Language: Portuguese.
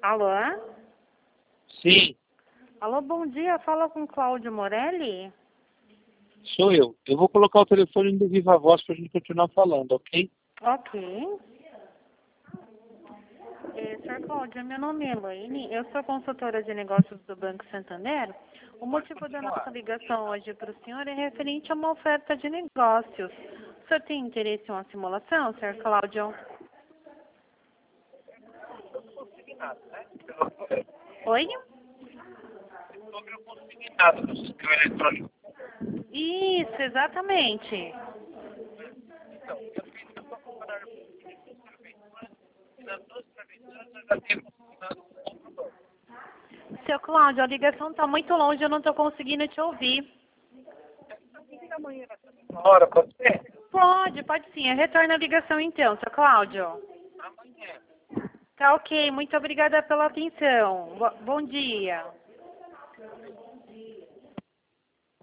Alô? Sim, Alô, bom dia. Fala com Cláudio Morelli? sou eu. Eu vou colocar o telefone do Viva Voz para a gente continuar falando, ok? Ok. Sr. Cláudio, meu nome é Elaine. Eu sou consultora de negócios do Banco Santander. O motivo da nossa ligação hoje para o senhor é referente a uma oferta de negócios. O senhor tem interesse em uma simulação, Sr. Cláudio? Oi? Sobre o consignado do sistema eletrônico. Isso, exatamente. Então, eu fiz isso para comparar nas duas prevenções, eu já tenho consignado um outro banco. Seu Cláudio, a ligação está muito longe, eu não estou conseguindo te ouvir. Amanhã, nessa hora, pode ser? Pode sim. Retorna a ligação então, seu Cláudio. Amanhã. Tá ok, muito obrigada pela atenção. Bom dia.